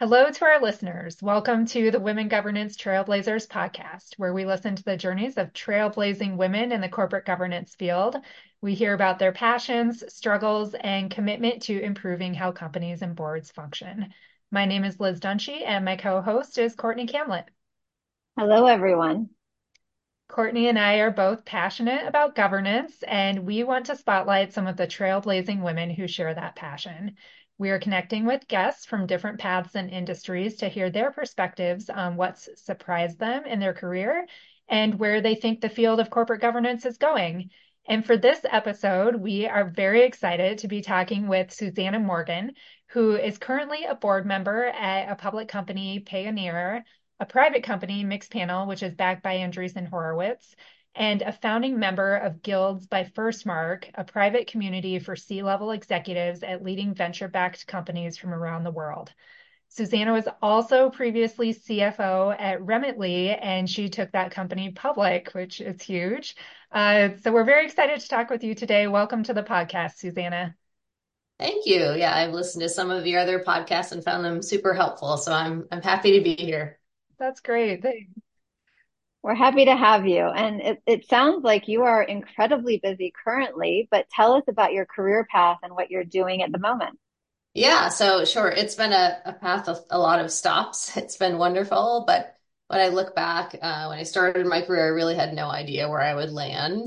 Hello to our listeners. Welcome to the Women Governance Trailblazers podcast, where we listen to the journeys of trailblazing women in the corporate governance field. We hear about their passions, struggles, and commitment to improving how companies and boards function. My name is Liz Dunshee, and my co-host is Courtney Camlet. Hello, everyone. Courtney and I are both passionate about governance, and we want to spotlight some of the trailblazing women who share that passion. We are connecting with guests from different paths and industries to hear their perspectives on what's surprised them in their career and where they think the field of corporate governance is going. And for this episode, we are very excited to be talking with Susanna Morgan, who is currently a board member at a public company, Payoneer, a private company, Mixpanel, which is backed by Andreessen Horowitz, and a founding member of Guilds by FirstMark, a private community for C-level executives at leading venture-backed companies from around the world. Susanna was also previously CFO at Remitly, and she took that company public, which is huge. So we're very excited to talk with you today. Welcome to the podcast, Susanna. Thank you. Yeah, I've listened to some of your other podcasts and found them super helpful. So I'm happy to be here. That's great. Thanks. We're happy to have you. And it sounds like you are incredibly busy currently, but tell us about your career path and what you're doing at the moment. Yeah, so sure, it's been a path of a lot of stops. It's been wonderful, but when I look back, when I started my career, I really had no idea where I would land.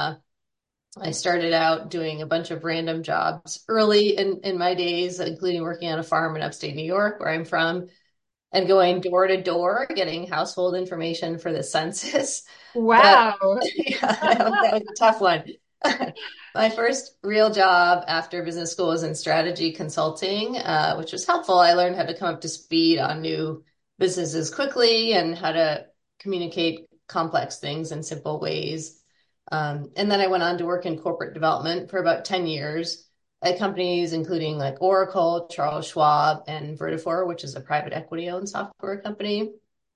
I started out doing a bunch of random jobs early in my days, including working on a farm in upstate New York, where I'm from, and going door to door, getting household information for the census. But Wow. yeah, that was a tough one. My first real job after business school was in strategy consulting, which was helpful. I learned how to come up to speed on new businesses quickly and how to communicate complex things in simple ways. And then I went on to work in corporate development for about 10 years at companies including like Oracle, Charles Schwab, and Vertafore, which is a private equity owned software company.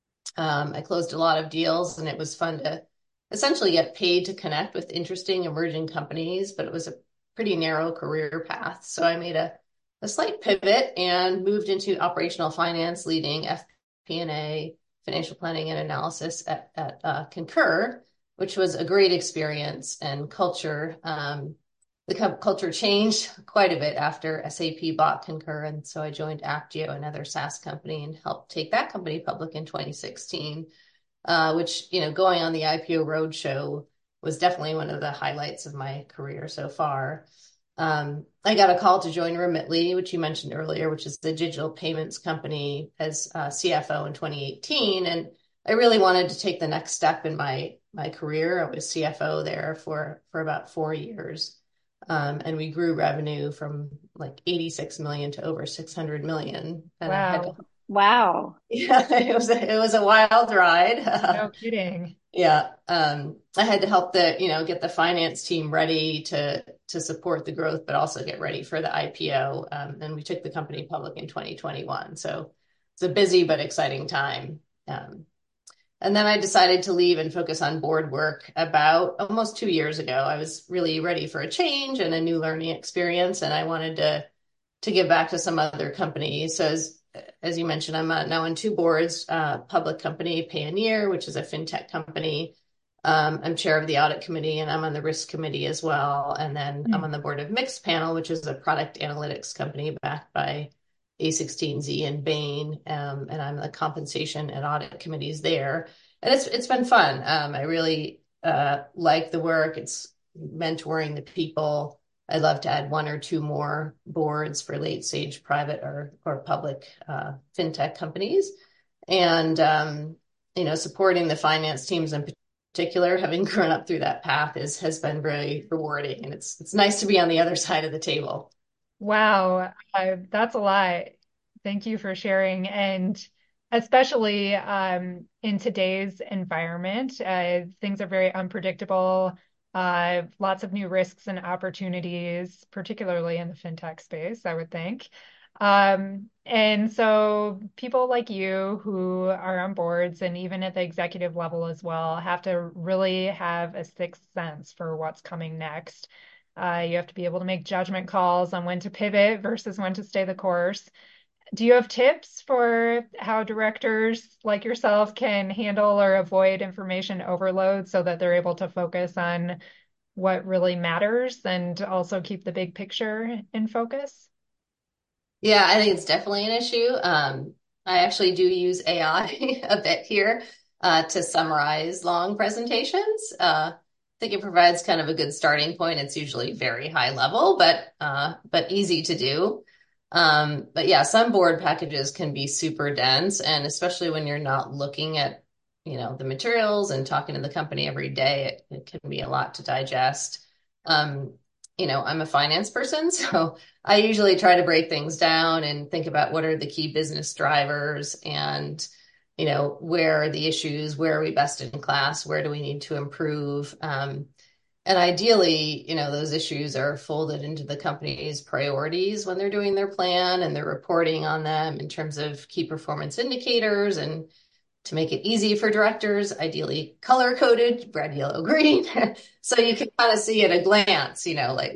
I closed a lot of deals, and it was fun to essentially get paid to connect with interesting emerging companies, but it was a pretty narrow career path. So I made a slight pivot and moved into operational finance, leading FP&A, financial planning and analysis at Concur, which was a great experience and culture. The culture changed quite a bit after SAP bought Concur. And so I joined Apptio, another SaaS company, and helped take that company public in 2016, which, going on the IPO roadshow was definitely one of the highlights of my career so far. I got a call to join Remitly, which you mentioned earlier, which is the digital payments company, as CFO in 2018. And I really wanted to take the next step in my career. I was CFO there for about 4 years. And we grew revenue from like 86 million to over 600 million. And I had to, Wow. Wow. yeah, it was a wild ride. No kidding. Yeah. I had to help get the finance team ready to support the growth, but also get ready for the IPO. And we took the company public in 2021. So it's a busy but exciting time. And then I decided to leave and focus on board work about almost 2 years ago. I was really ready for a change and a new learning experience, and I wanted to give back to some other companies. So as you mentioned, I'm now on two boards, public company Payoneer, which is a fintech company. I'm chair of the audit committee, and I'm on the risk committee as well. And then I'm Hmm. on the board of Mixpanel, which is a product analytics company backed by A16Z and Bain. And I'm the compensation and audit committees there. And it's been fun. I really like the work. It's mentoring the people. I'd love to add one or two more boards for late stage private or public fintech companies. And supporting the finance teams in particular, having grown up through that path has been very rewarding. And it's nice to be on the other side of the table. Wow, that's a lot. Thank you for sharing. And especially in today's environment, things are very unpredictable. Lots of new risks and opportunities, particularly in the fintech space, I would think. And so people like you who are on boards and even at the executive level as well have to really have a sixth sense for what's coming next. You have to be able to make judgment calls on when to pivot versus when to stay the course. Do you have tips for how directors like yourself can handle or avoid information overload so that they're able to focus on what really matters and also keep the big picture in focus? Yeah, I think it's definitely an issue. I actually do use AI a bit here to summarize long presentations. I think it provides kind of a good starting point. It's usually very high level, but easy to do. But yeah, some board packages can be super dense, and especially when you're not looking at, the materials and talking to the company every day, it can be a lot to digest. Um, I'm a finance person, so I usually try to break things down and think about what are the key business drivers and, where are the issues, where are we best in class, where do we need to improve? And ideally, those issues are folded into the company's priorities when they're doing their plan and they're reporting on them in terms of key performance indicators. And to make it easy for directors, ideally color coded, red, yellow, green. So you can kind of see at a glance, like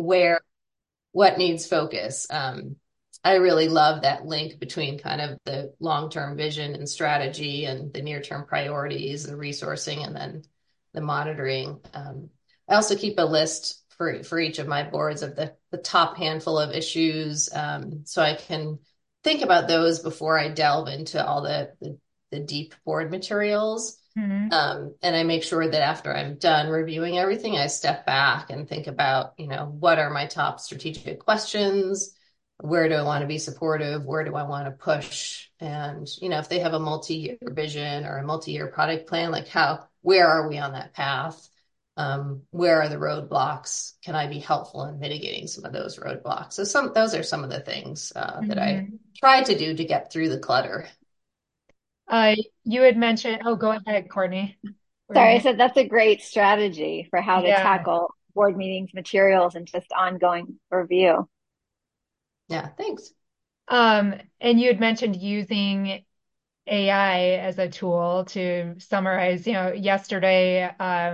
what needs focus. I really love that link between kind of the long-term vision and strategy and the near-term priorities, the resourcing, and then the monitoring. I also keep a list for each of my boards of the top handful of issues, so I can think about those before I delve into all the deep board materials. Mhm. And I make sure that after I'm done reviewing everything, I step back and think about, what are my top strategic questions? Where do I want to be supportive? Where do I want to push? And, if they have a multi-year vision or a multi-year product plan, like where are we on that path? Where are the roadblocks? Can I be helpful in mitigating some of those roadblocks? So those are some of the things that I Mhm. try to do to get through the clutter. Uh, you had mentioned, oh, go ahead, Courtney. What were you Sorry, I going said that's a great strategy for how to Yeah. tackle board meetings, materials, and just ongoing review. Yeah, thanks. And you had mentioned using AI as a tool to summarize. Yesterday,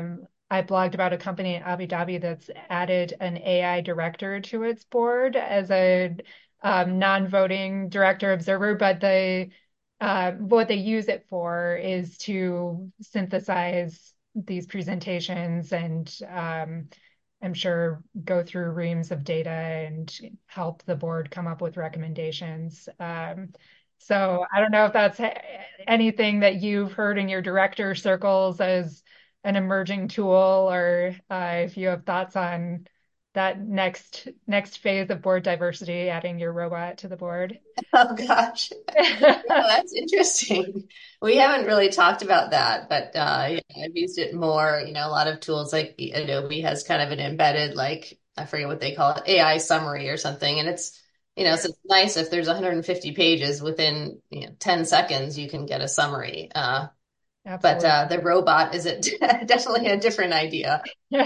I blogged about a company in Abu Dhabi that's added an AI director to its board as a non-voting director observer, but what they use it for is to synthesize these presentations and I'm sure go through reams of data and help the board come up with recommendations. So I don't know if that's anything that you've heard in your director circles as an emerging tool, or if you have thoughts on that next phase of board diversity, adding your robot to the board. Oh gosh. Oh, that's interesting. We haven't really talked about that, but yeah, I've used it more. A lot of tools like Adobe has kind of an embedded, like I forget what they call it, AI summary or something. And so it's nice if there's 150 pages within 10 seconds, you can get a summary. But Absolutely. the robot is definitely a different idea.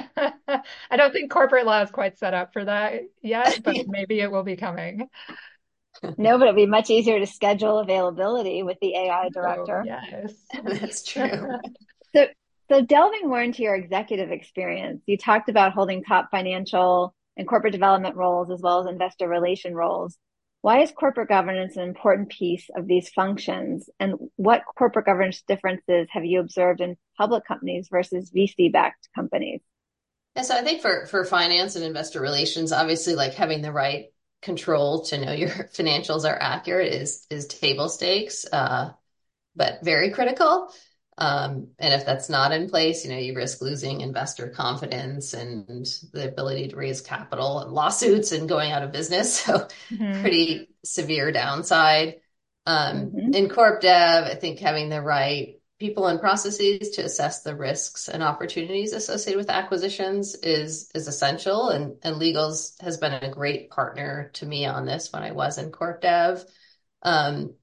I don't think corporate law is quite set up for that yet, but maybe it will be coming. No, but it'd be much easier to schedule availability with the AI Oh, director. yes. That's true. So, so delving more into your executive experience, you talked about holding top financial and corporate development roles as well as investor relation roles. Why is corporate governance an important piece of these functions? And what corporate governance differences have you observed in public companies versus VC-backed companies? Yeah, so I think for finance and investor relations, obviously like having the right control to know your financials are accurate is table stakes, but very critical. And if that's not in place, you risk losing investor confidence and the ability to raise capital and lawsuits and going out of business. So Mhm. pretty severe downside. Mm-hmm. In corp dev, I think having the right people and processes to assess the risks and opportunities associated with acquisitions is essential. And Legals has been a great partner to me on this when I was in corp dev. Um,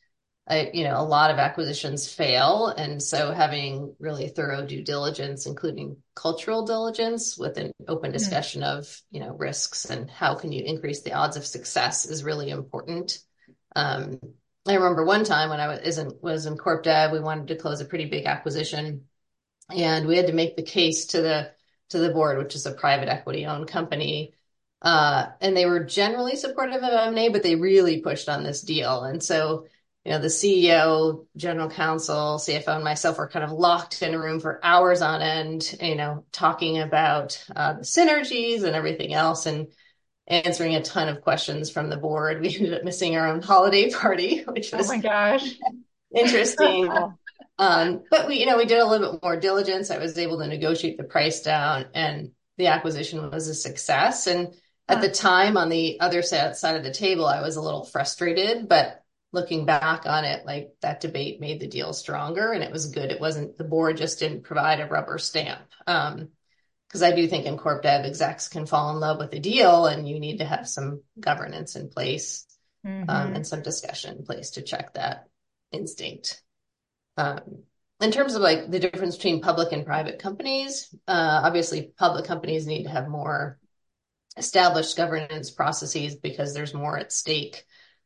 a lot of acquisitions fail. And so having really thorough due diligence, including cultural diligence with an open Mhm. discussion of, risks and how can you increase the odds of success is really important. Um, I remember one time when I was in corp dev, we wanted to close a pretty big acquisition and we had to make the case to the board, which is a private equity owned company, And they were generally supportive of M&A, but they really pushed on this deal. And so, the CEO, general counsel, CFO, and myself were kind of locked in a room for hours on end, talking about the synergies and everything else and answering a ton of questions from the board. We ended up missing our own holiday party, which Oh was my gosh. interesting. Oh, But we did a little bit more diligence. I was able to negotiate the price down, and the acquisition was a success. And at the Huh. time, on the other side of the table, I was a little frustrated, but looking back on it, like that debate made the deal stronger, and it was good. It wasn't, the board just didn't provide a rubber stamp. Because I do think in corp dev, execs can fall in love with a deal, and you need to have some governance in place, Hmm. and some discussion in place to check that instinct. Um, in terms of like the difference between public and private companies, obviously public companies need to have more established governance processes because there's more at stake.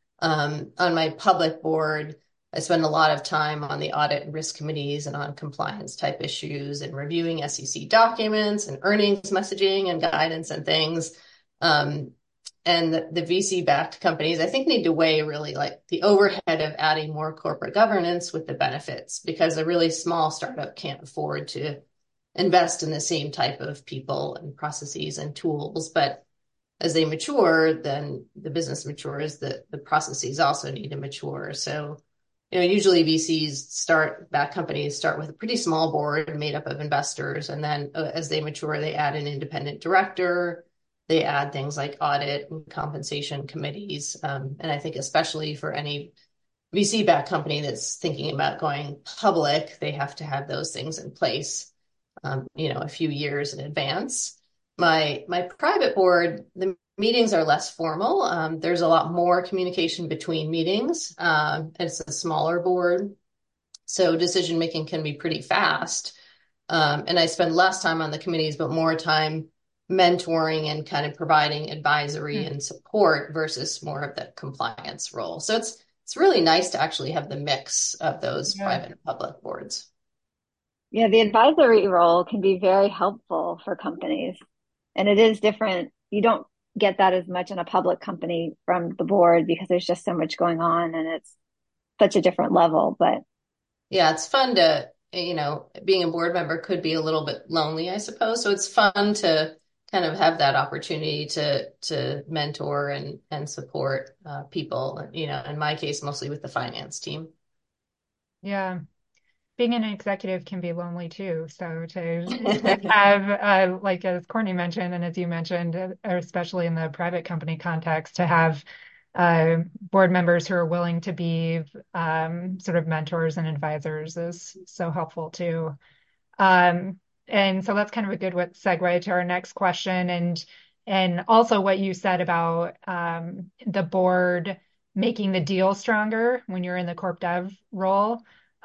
On my public board, I spend a lot of time on the audit and risk committees and on compliance type issues and reviewing SEC documents and earnings messaging and guidance and things. Um, and the VC-backed companies, I think, need to weigh really like the overhead of adding more corporate governance with the benefits, because a really small startup can't afford to invest in the same type of people and processes and tools. But as they mature, then the business matures, the processes also need to mature. So, usually back companies start with a pretty small board made up of investors. And then as they mature, they add an independent director. They add things like audit and compensation committees. And I think especially for any VC-backed company that's thinking about going public, they have to have those things in place, a few years in advance. My private board, the meetings are less formal. There's a lot more communication between meetings. It's a smaller board, so decision making can be pretty fast. And I spend less time on the committees, but more time mentoring and kind of providing advisory and support versus more of the compliance role. So it's really nice to actually have the mix of those Yeah. private and public boards. yeah, the advisory role can be very helpful for companies. And it is different. You don't get that as much in a public company from the board because there's just so much going on and it's such a different level. But Yeah, it's fun to, being a board member could be a little bit lonely, I suppose. So it's fun to kind of have that opportunity to mentor and support people, in my case, mostly with the finance team. Yeah. Being an executive can be lonely too. So to have, like as Courtney mentioned, and as you mentioned, especially in the private company context, to have board members who are willing to be sort of mentors and advisors is so helpful too. Um, and so that's kind of a good segue to our next question, and also what you said about the board making the deal stronger when you're in the corp dev role.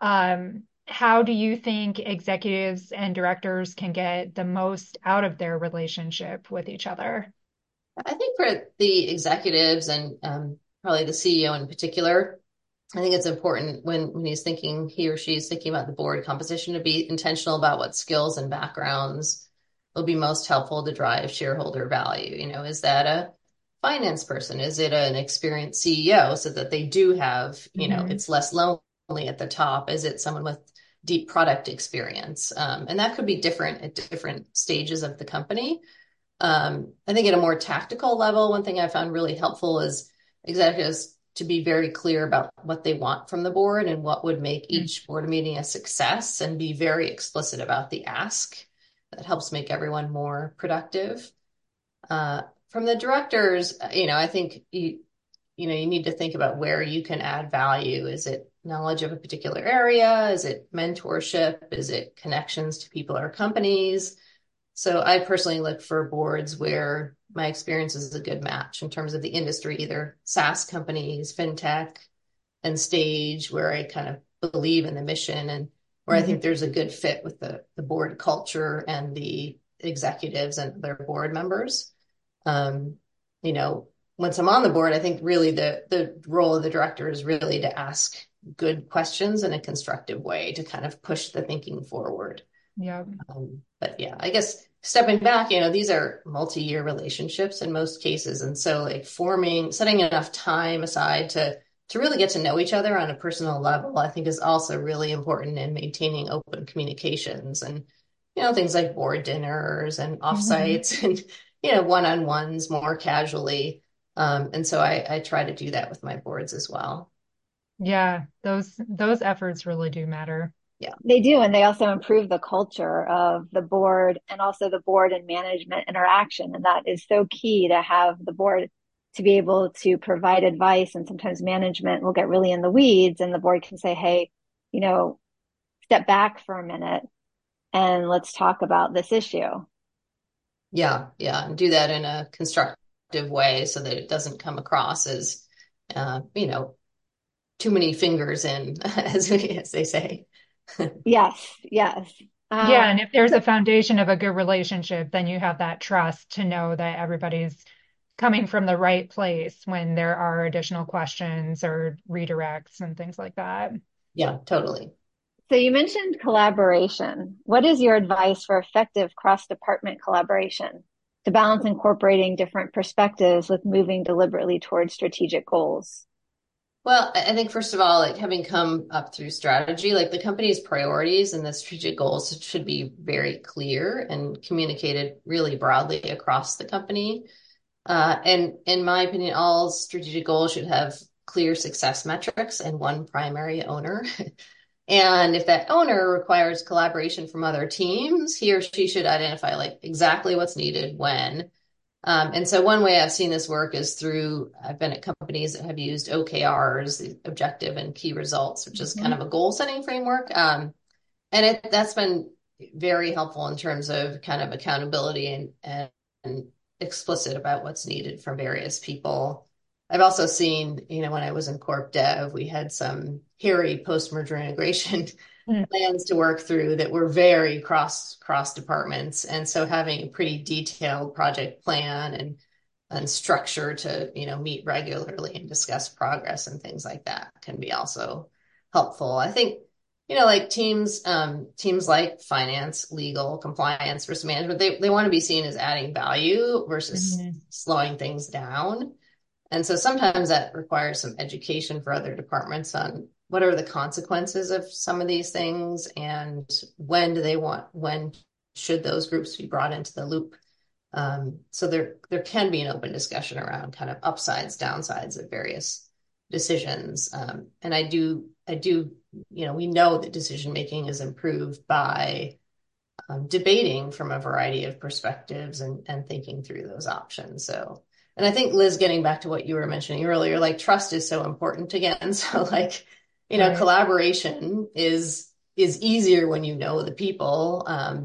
How do you think executives and directors can get the most out of their relationship with each other? I think for the executives and probably the CEO in particular, I think it's important when he or she is thinking about the board composition to be intentional about what skills and backgrounds will be most helpful to drive shareholder value. Is that a finance person? Is it an experienced CEO so that they do have, Hmm. it's less lonely at the top? Is it someone with deep product experience? And that could be different at different stages of the company. I think at a more tactical level, one thing I found really helpful is executives to be very clear about what they want from the board and what would make each board meeting a success, and be very explicit about the ask. That helps make everyone more productive. From the directors, I think you need to think about where you can add value. Is it knowledge of a particular area? Is it mentorship? Is it connections to people or companies? So I personally look for boards where my experience is a good match in terms of the industry, either SaaS companies, fintech, and stage, where I kind of believe in the mission and where I think Hmm. there's a good fit with the board culture and the executives and their board members. Um, you know, Once I'm on the board, I think really the role of the director is really to ask good questions in a constructive way to kind of push the thinking forward. Yeah. But yeah, I guess stepping back, these are multi-year relationships in most cases. And so like setting enough time aside to really get to know each other on a personal level, I think is also really important in maintaining open communications and, things like board dinners and Mhm. offsites and, one-on-ones more casually. And so I try to do that with my boards as well. Yeah, those efforts really do matter. Yeah. They do, and they also improve the culture of the board and also the board and management interaction. And that is so key to have the board to be able to provide advice. And sometimes management will get really in the weeds, and the board can say, hey, you know, step back for a minute and let's talk about this issue. Yeah, yeah, and do that in a constructive way so that it doesn't come across as, uh, you know, too many fingers in, as they say. Yes, yes. Yeah, and if there's So a foundation of a good relationship, then you have that trust to know that everybody's coming from the right place when there are additional questions or redirects and things like that. Yeah, totally. So you mentioned collaboration. What is your advice for effective cross-department collaboration to balance incorporating different perspectives with moving deliberately towards strategic goals? Well, I think first of all, like having come up through strategy, like the company's priorities and the strategic goals should be very clear and communicated really broadly across the company. And in my opinion, all strategic goals should have clear success metrics and one primary owner. And if that owner requires collaboration from other teams, he or she should identify like exactly what's needed when. And so one way I've seen this work is I've been at companies that have used OKRs, the objective and key results, which is kind Mhm. of a goal setting framework. And that's been very helpful in terms of kind of accountability and explicit about what's needed from various people. I've also seen, when I was in corp dev, we had some hairy post-merger integration Mm. plans to work through that were very cross departments. And so having a pretty detailed project plan and structure to, meet regularly and discuss progress and things like that can be also helpful. I think, like teams like finance, legal, compliance, risk management, they want to be seen as adding value versus Mhm. slowing things down. And so sometimes that requires some education for other departments on what are the consequences of some of these things and when should those groups be brought into the loop. So there can be an open discussion around kind of upsides, downsides of various decisions. And I do, we know that decision making is improved by debating from a variety of perspectives and thinking through those options. So, and I think Liz, getting back to what you were mentioning earlier, like trust is so important again. So like, Right. collaboration is easier when you know the people.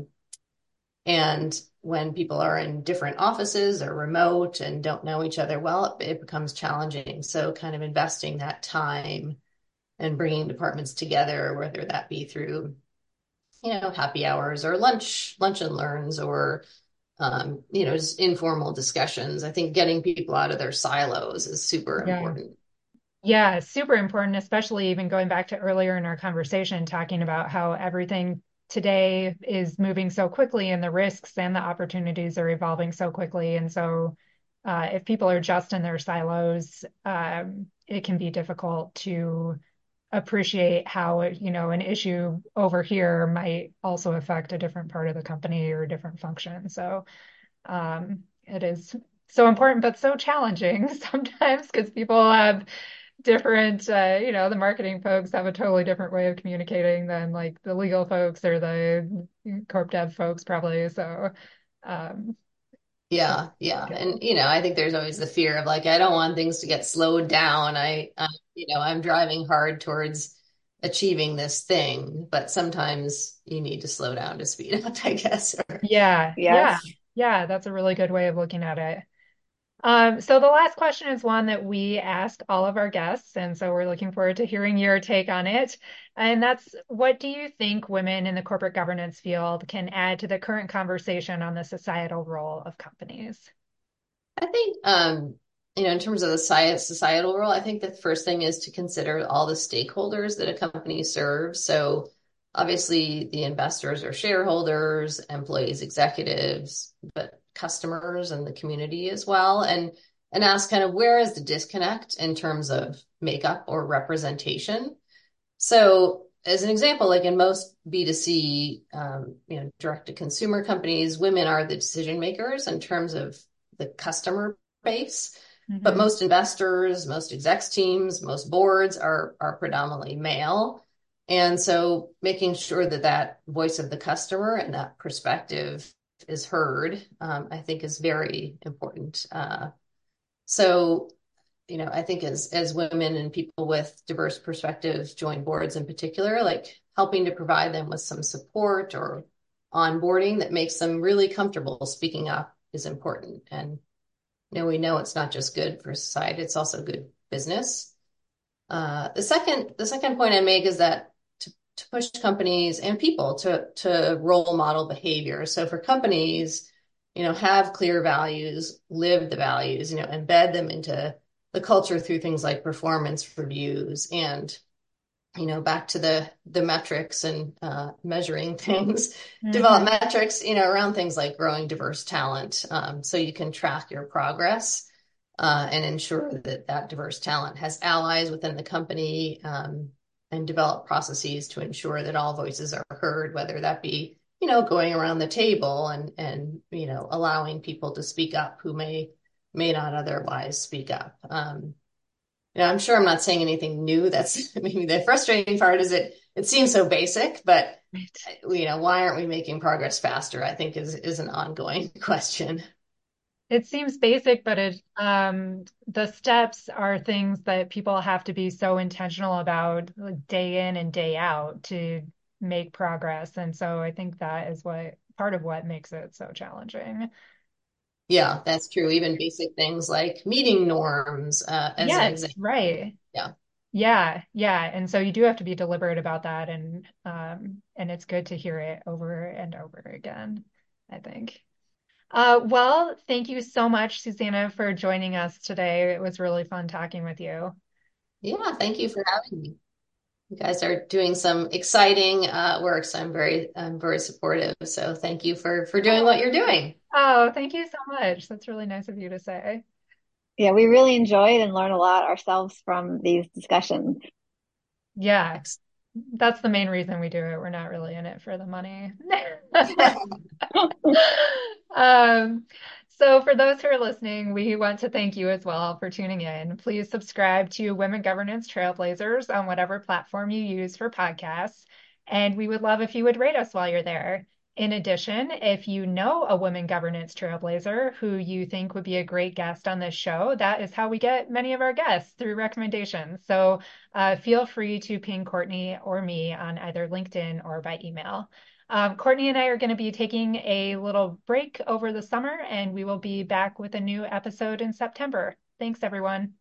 And when people are in different offices or remote and don't know each other well, it becomes challenging. So kind of investing that time and bringing departments together, whether that be through happy hours or lunch and learns or, just informal discussions. I think getting people out of their silos is super Yeah. important. Yeah, super important, especially even going back to earlier in our conversation, talking about how everything today is moving so quickly and the risks and the opportunities are evolving so quickly. And so, if people are just in their silos, it can be difficult to appreciate how, an issue over here might also affect a different part of the company or a different function. So, it is so important, but so challenging sometimes because people have different, the marketing folks have a totally different way of communicating than like the legal folks or the corp dev folks probably. So, um, it's Yeah, yeah. And, skill. I think there's always the fear of like, I don't want things to get slowed down. I'm driving hard towards achieving this thing, but sometimes you need to slow down to speed up, I guess. Or, Yeah, yeah, Yes. yeah. That's a really good way of looking at it. So the last question is one that we ask all of our guests, and so we're looking forward to hearing your take on it. And that's, what do you think women in the corporate governance field can add to the current conversation on the societal role of companies? I think, in terms of the societal role, I think the first thing is to consider all the stakeholders that a company serves. So, Obviously, the investors are shareholders, employees, executives, but customers and the community as well. And ask kind of where is the disconnect in terms of makeup or representation. So, as an example, like in most B2C, direct to consumer companies, women are the decision makers in terms of the customer base. But Mm-hmm. most investors, most execs teams, most boards are predominantly male. And so making sure that that voice of the customer and that perspective is heard, I think is very important. So I think as women and people with diverse perspectives join boards in particular, like helping to provide them with some support or onboarding that makes them really comfortable speaking up is important. And we know it's not just good for society, it's also good business. The second point I make is that to push companies and people to role model behavior. So for companies, have clear values, live the values, embed them into the culture through things like performance reviews and back to the metrics and measuring things, develop Mm-hmm. metrics, around things like growing diverse talent, so you can track your progress and ensure that that diverse talent has allies within the company, and develop processes to ensure that all voices are heard, whether that be going around the table and allowing people to speak up who may not otherwise speak up. I'm sure I'm not saying anything new. That's maybe the frustrating part is it seems so basic, but Right. why aren't we making progress faster? I think is an ongoing question. It seems basic, but the steps are things that people have to be so intentional about, like, day in and day out to make progress. And so I think that is what part of what makes it so challenging. Yeah, that's true. Even basic things like meeting norms, as an Yes, example. right. Yeah. Yeah, yeah. And so you do have to be deliberate about that, and it's good to hear it over and over again, I think. Well, thank you so much, Susanna, for joining us today. It was really fun talking with you. Yeah, thank you for having me. You guys are doing some exciting work, so I'm very supportive. So thank you for doing what Oh, you're doing. thank you so much. That's really nice of you to say. Yeah, we really enjoyed and learn a lot ourselves from these discussions. Yeah, that's the main reason we do it. We're not really in it for the money. Um, so for those who are listening, we want to thank you as well for tuning in. Please subscribe to Women Governance Trailblazers on whatever platform you use for podcasts. And we would love if you would rate us while you're there. In addition, if you know a women governance trailblazer who you think would be a great guest on this show, that is how we get many of our guests through recommendations. So feel free to ping Courtney or me on either LinkedIn or by email. Courtney and I are going to be taking a little break over the summer, and we will be back with a new episode in September. Thanks, everyone.